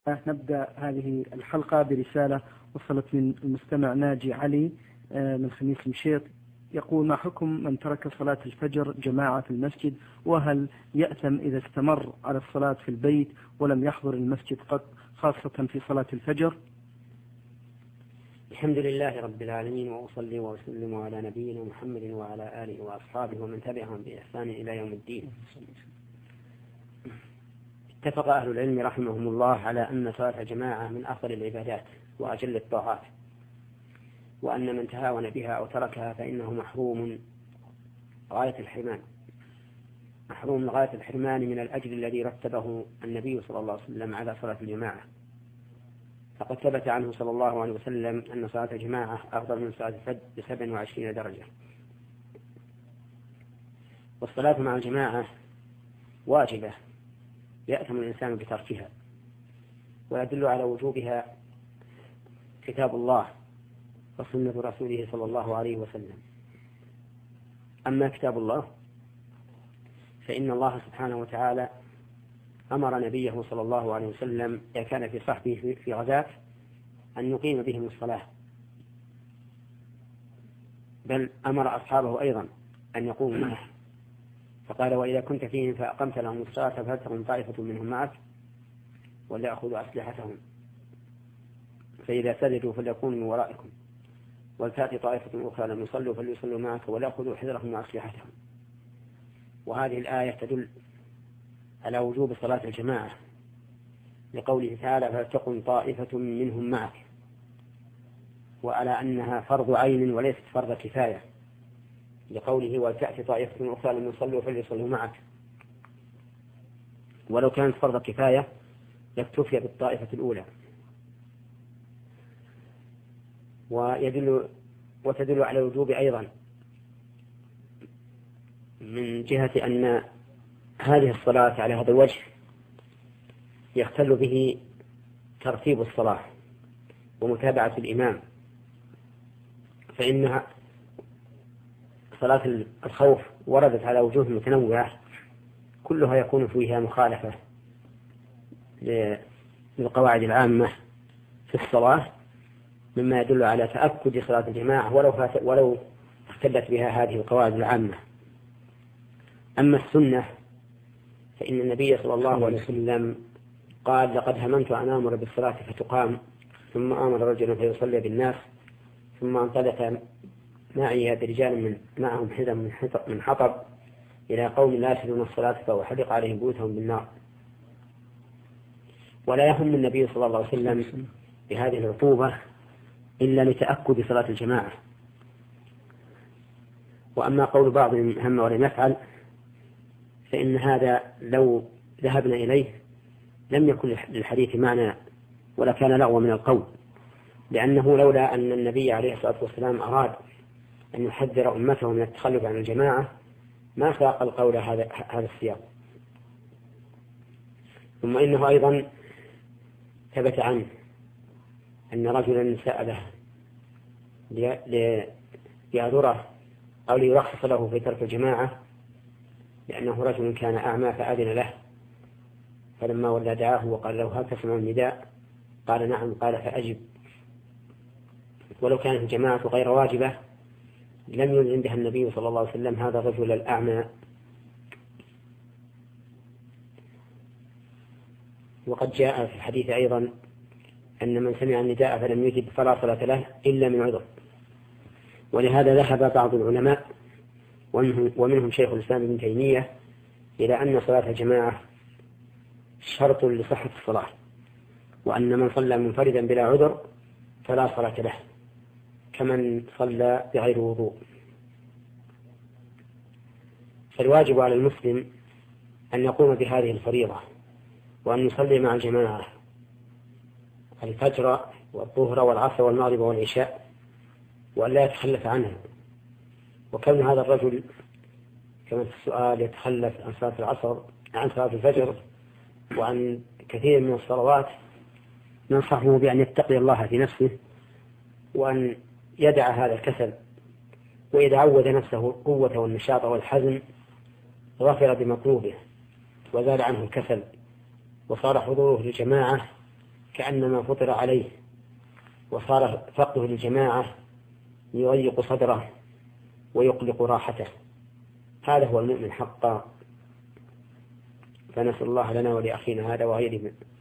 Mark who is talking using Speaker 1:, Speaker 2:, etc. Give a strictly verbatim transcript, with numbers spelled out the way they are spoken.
Speaker 1: نبدأ هذه الحلقة برسالة وصلت من المستمع ناجي علي من خميس مشيط، يقول: ما حكم من ترك صلاة الفجر جماعة في المسجد، وهل يأثم إذا استمر على الصلاة في البيت ولم يحضر المسجد قط، خاصة في صلاة الفجر؟
Speaker 2: الحمد لله رب العالمين، وأصلي وأسلم على نبينا محمد وعلى آله وأصحابه ومن تبعهم بإحسان إلى يوم الدين. اتفق أهل العلم رحمهم الله على أن صلاة الجماعة من أفضل العبادات وأجل الطاعات، وأن من تهاون بها أو تركها فإنه محروم غاية الحرمان، محروم غاية الحرمان من الأجر الذي رتبه النبي صلى الله عليه وسلم على صلاة الجماعة. فقد ثبت عنه صلى الله عليه وسلم أن صلاة الجماعة أفضل من صلاة الفجر بسبع وعشرين درجة. والصلاة مع الجماعة واجبة يأثم الإنسان بتركها، ويدل على وجوبها كتاب الله وسنة رسوله صلى الله عليه وسلم. أما كتاب الله فإن الله سبحانه وتعالى أمر نبيه صلى الله عليه وسلم إذا كان في صحبه في غزاة أن يقيم بهم الصلاة، بل أمر أصحابه أيضا أن يقوموا معه، فقال: وإذا كنت فيهم فأقمت لهم الصلاة فلتقم طائفة منهم معك وليأخذوا أسلحتهم، فإذا سجدوا فليكونوا من ورائكم، ولتأتي طائفة أخرى لم يصلوا فليصلوا معك وليأخذوا حذرهم وأسلحتهم. وهذه الآية تدل على وجوب صلاة الجماعة، لقوله تعالى: فلتقم طائفة منهم معك، وعلى أنها فرض عين وليست فرض كفاية، لقوله: ولتأتي طائفة أخرى لم يصلوا فليصلوا معك. ولو كانت فرض كفاية لاكتفي بالطائفة الأولى. ويدل وتدل على الوجوب أيضا من جهة أن هذه الصلاة على هذا الوجه يختل به ترتيب الصلاة ومتابعة الإمام، فإنها صلاة الخوف وردت على وجوه متنوعة كلها يكون فيها مخالفة للقواعد العامة في الصلاة، مما يدل على تأكد صلاة الجماعة ولو فات ولو اختلت بها هذه القواعد العامة. أما السنة فإن النبي صلى الله عليه وسلم قال: لقد هممت أن آمر بالصلاة فتقام، ثم آمر رجلا فيصلي بالناس، ثم انطلق معي برجال من معهم حذا من حطب إلى قوم لا يشهدون الصلاة فأحرق عليهم بيوتهم بالنار. ولا يهم النبي صلى الله عليه وسلم بهذه العقوبة إلا لتأكد صلاة الجماعة. وأما قول بعضهم هم ولم يفعل فإن هذا لو ذهبنا إليه لم يكن للحديث معنى ولا كان لغوا من القول، لأنه لولا أن النبي عليه الصلاة والسلام أراد أن يحذر أمته من التخلف عن الجماعة ما ساق القول هذا هذا السياق. ثم إنه أيضا ثبت عنه أن رجلا سأله ليعذره أو ليرخص له في ترك الجماعة، لأنه رجل كان أعمى فأذن له، فلما ولى دعاه وقال له: هل تسمع النداء؟ قال: نعم. قال: فأجب. ولو كانت الجماعة غير واجبة لم يلزم بها النبي صلى الله عليه وسلم هذا الرجل الأعمى. وقد جاء في الحديث أيضا أن من سمع النداء فلم يجب فلا صلاة له إلا من عذر. ولهذا ذهب بعض العلماء ومنهم شيخ الإسلام ابن تيمية إلى أن صلاة الجماعة شرط لصحة الصلاة، وأن من صلى منفردا بلا عذر فلا صلاة له كمن صلى بغير وضوء. فالواجب على المسلم أن يقوم بهذه الفريضة وأن يصلي مع الجماعة الفجر والظهر والعصر والمغرب والعشاء، وأن لا يتخلف عنها. وكون هذا الرجل كما في السؤال يتخلف عن صلاة العصر عن صلاة الفجر وعن كثير من الصلوات، ننصحه بأن يتقي الله في نفسه وأن يدع هذا الكسل، وإذا عود نفسه القوة والنشاط والحزم غفر بمطلوبه وزال عنه الكسل، وصار حضوره للجماعة كأنما فطر عليه، وصار فقده للجماعة يضيق صدره ويقلق راحته. هذا هو المؤمن حقا. فنسأل الله لنا ولأخينا هذا وغيره